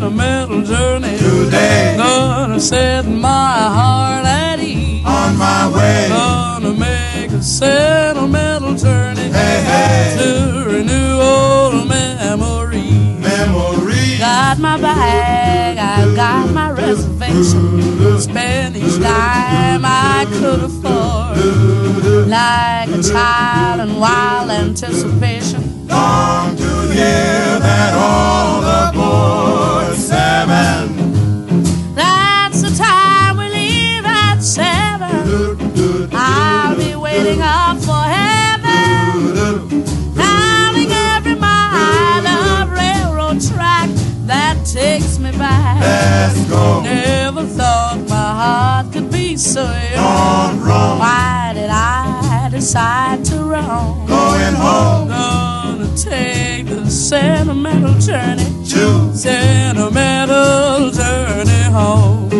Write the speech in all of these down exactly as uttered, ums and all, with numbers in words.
sentimental journey. Today, gonna set my heart at ease. on my way, Gonna make a sentimental journey. hey, hey, To renew old memories. memories. Got my bag, I got my reservation. Spend each dime I could afford. Like a child in wild anticipation. Long to hear that all aboard seven. That's the time we leave at seven. I'll be waiting up for heaven. Counting every mile of railroad track that takes me back. Let's go. Never thought my heart could be so young. Gone wrong. Why did I decide to roam? Going home. Gonna take the sentimental journey. Choose. Sentimental journey home.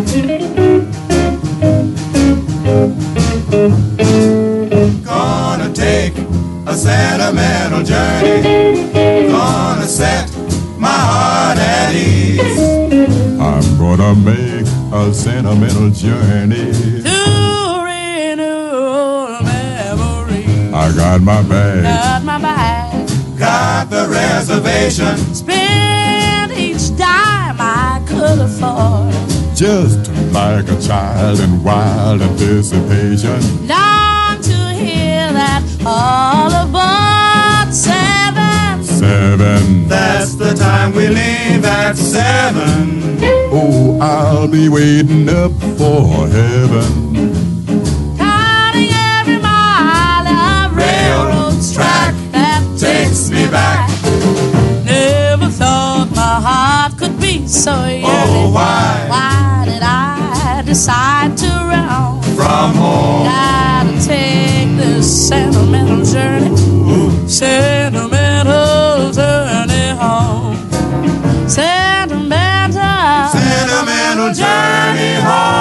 Gonna take a sentimental journey. Gonna set my heart at ease. I'm gonna make a sentimental journey. To renew memories. I got my bag, Got my bag. got the reservation. Spend each dime I could afford. Just like a child in wild anticipation. Long to hear that all aboard seven. Seven. That's the time we leave at seven. Oh, I'll be waiting up for heaven. Counting every mile of railroad track that takes me back. Never thought my heart could be so yearning. Oh, why? Why did I decide to roam? From home. Gotta take this sentimental journey. Sentimental journey home. Sentimental. Sentimental journey home.